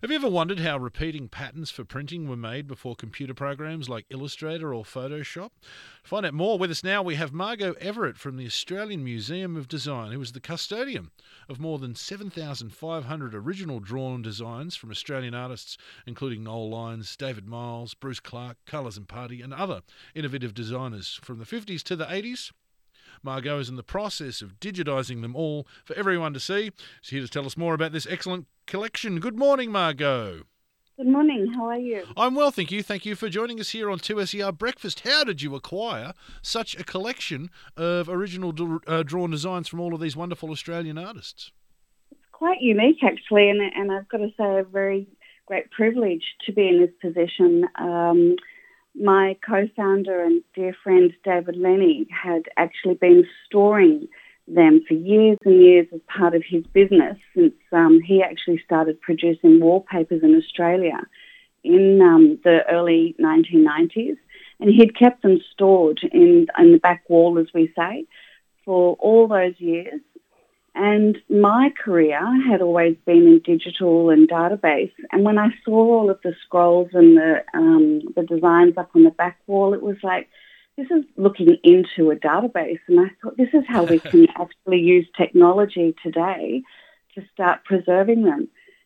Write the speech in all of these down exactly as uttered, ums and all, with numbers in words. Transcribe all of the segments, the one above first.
Have you ever wondered how repeating patterns for printing were made before computer programs like Illustrator or Photoshop? To find out more with us now, we have Margot Everett from the Australian Museum of Design, who is the custodian of more than seven thousand five hundred original drawn designs from Australian artists, including Noel Lyons, David Miles, Bruce Clark, Colours and Party, and other innovative designers from the fifties to the eighties. Margot is in the process of digitising them all for everyone to see. She's here to tell us more about this excellent collection. Good morning, Margot. Good morning. How are you? I'm well, thank you. Thank you for joining us here on two S E R Breakfast. How did you acquire such a collection of original uh, drawn designs from all of these wonderful Australian artists? It's quite unique, actually, and, and I've got to say a very great privilege to be in this position. Um, my co-founder and dear friend David Lenny had actually been storing them for years and years as part of his business since um, he actually started producing wallpapers in Australia in um, the early nineteen nineties. And he'd kept them stored in, in the back wall, as we say, for all those years. And my career had always been in digital and database. And when I saw all of the scrolls and the um, the designs up on the back wall, it was like, this is looking into a database. And I thought, this is how we can actually use technology today to start preserving them.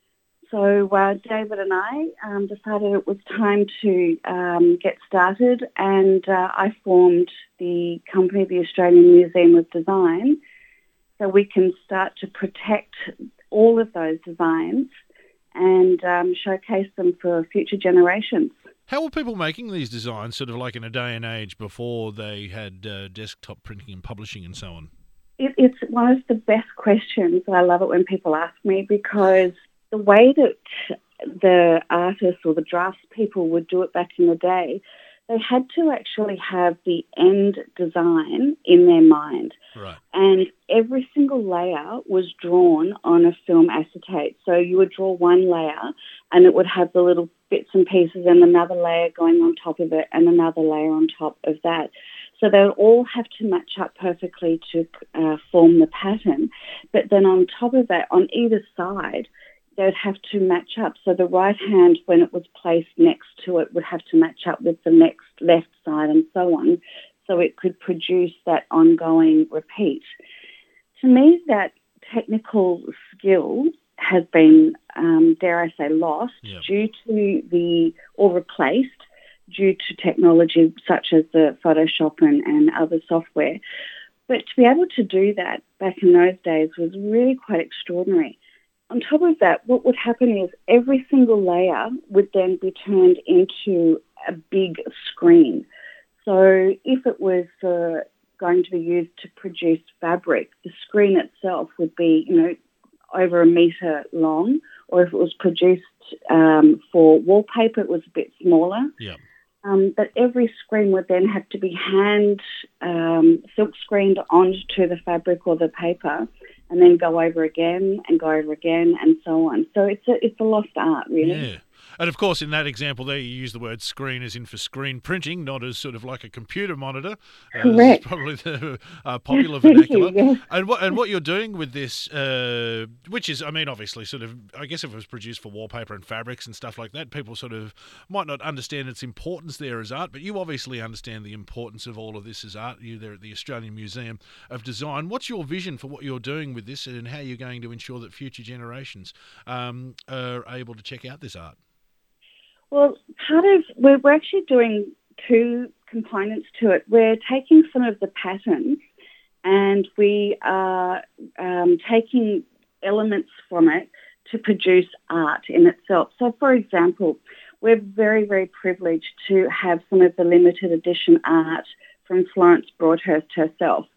So uh, David and I um, decided it was time to um, get started, and uh, I formed the company, the Australian Museum of Design, so we can start to protect all of those designs and um, showcase them for future generations. How were people making these designs, sort of like in a day and age before they had uh, desktop printing and publishing and so on? It, it's one of the best questions. I love it when people ask me, because the way that the artists or the drafts people would do it back in the day, they had to actually have the end design in their mind. Right. And every single layer was drawn on a film acetate. So you would draw one layer and it would have the little bits and pieces and another layer going on top of it and another layer on top of that. So they would all have to match up perfectly to uh, form the pattern. But then on top of that, on either side, they would have to match up. So the right hand, when it was placed next to it, would have to match up with the next left side and so on, so it could produce that ongoing repeat. To me, that technical skill has been, um, dare I say, lost Yep. due to the, or replaced due to technology such as the Photoshop and, and other software. But to be able to do that back in those days was really quite extraordinary. On top of that, what would happen is every single layer would then be turned into a big screen. So if it was uh, going to be used to produce fabric, the screen itself would be, you know, over a metre long, or if it was produced um, for wallpaper, it was a bit smaller. Yeah. Um, but every screen would then have to be hand um, silk screened onto the fabric or the paper, and then go over again and go over again and so on. So it's a it's a lost art, really. Yeah. And of course, in that example there, you use the word screen as in for screen printing, not as sort of like a computer monitor. Uh, this is Correct. probably the uh, popular Thank you, vernacular. yes. And what and what you're doing with this, uh, which is, I mean, obviously, sort of, I guess if it was produced for wallpaper and fabrics and stuff like that, people sort of might not understand its importance there as art, but you obviously understand the importance of all of this as art. You there at the Australian Museum of Design. What's your vision for what you're doing with this, and how you're going to ensure that future generations um, are able to check out this art? Well, part of, we're, we're actually doing two components to it. We're taking some of the patterns and we are um, taking elements from it to produce art in itself. So, for example, we're very, very privileged to have some of the limited edition art from Florence Broadhurst herself.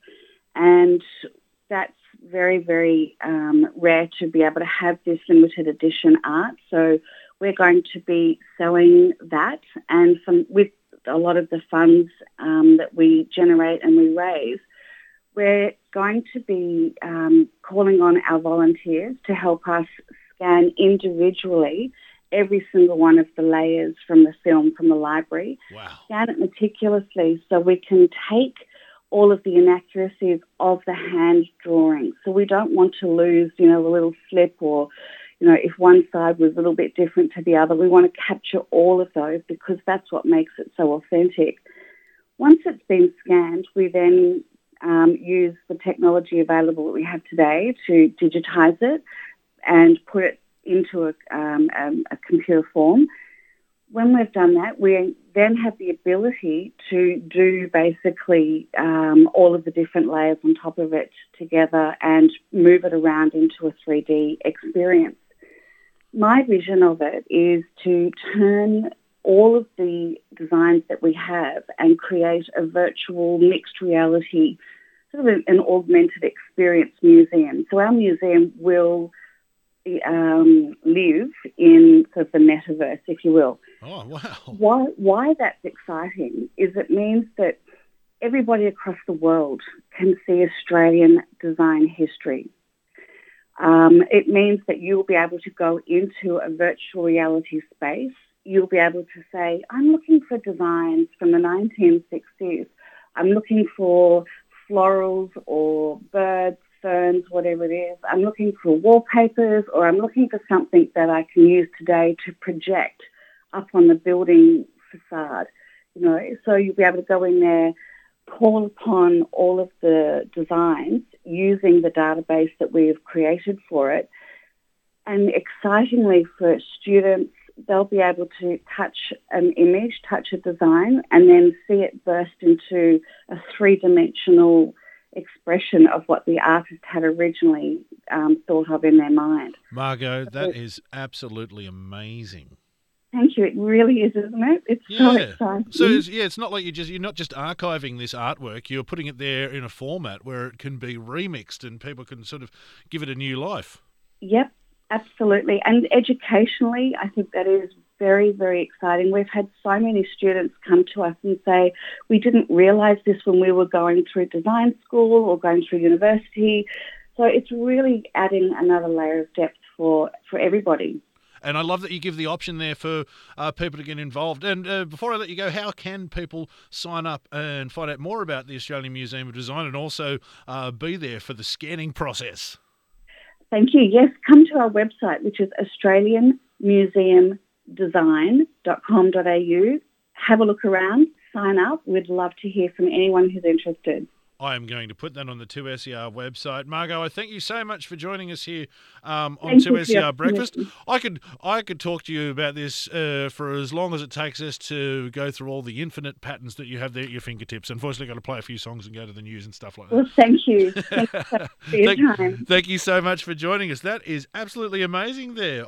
And that's very, very um, rare to be able to have this limited edition art. So we're going to be selling that, and some, with a lot of the funds um, that we generate and we raise, we're going to be um, calling on our volunteers to help us scan individually every single one of the layers from the film, from the library. Wow. Scan it meticulously so we can take all of the inaccuracies of the hand drawing. So we don't want to lose, you know, a little slip or, you know, if one side was a little bit different to the other, we want to capture all of those because that's what makes it so authentic. Once it's been scanned, we then um, use the technology available that we have today to digitise it and put it into a, um, um, a computer form. When we've done that, we then have the ability to do basically um, all of the different layers on top of it together and move it around into a three D experience. My vision of it is to turn all of the designs that we have and create a virtual mixed reality, sort of an augmented experience museum. So our museum will um, live in sort of the metaverse, if you will. Oh, wow. Why, why that's exciting is it means that everybody across the world can see Australian design history. Um, it means that you'll be able to go into a virtual reality space. You'll be able to say, I'm looking for designs from the nineteen sixties. I'm looking for florals or birds, ferns, whatever it is. I'm looking for wallpapers, or I'm looking for something that I can use today to project up on the building facade. You know, so you'll be able to go in there, call upon all of the designs using the database that we have created for it. And excitingly for students, they'll be able to touch an image, touch a design, and then see it burst into a three-dimensional expression of what the artist had originally um, thought of in their mind. Margot, that is absolutely amazing. Thank you. It really is, isn't it? It's yeah. so exciting. So it's, yeah, it's not like you just you're not just archiving this artwork. You're putting it there in a format where it can be remixed and people can sort of give it a new life. Yep, absolutely. And educationally, I think that is very, very exciting. We've had so many students come to us and say, we didn't realise this when we were going through design school or going through university. So it's really adding another layer of depth for, for everybody. And I love that you give the option there for uh, people to get involved. And uh, before I let you go, how can people sign up and find out more about the Australian Museum of Design and also uh, be there for the scanning process? Thank you. Yes, come to our website, which is australian museum design dot com dot a u. Have a look around, sign up. We'd love to hear from anyone who's interested. I am going to put that on the two S E R website. Margot, I thank you so much for joining us here um, on Thank two S E R Breakfast. you. I could I could talk to you about this uh, for as long as it takes us to go through all the infinite patterns that you have there at your fingertips. Unfortunately, I've got to play a few songs and go to the news and stuff like that. Well, thank you. Thank you for your thank, time. Thank you so much for joining us. That is absolutely amazing there.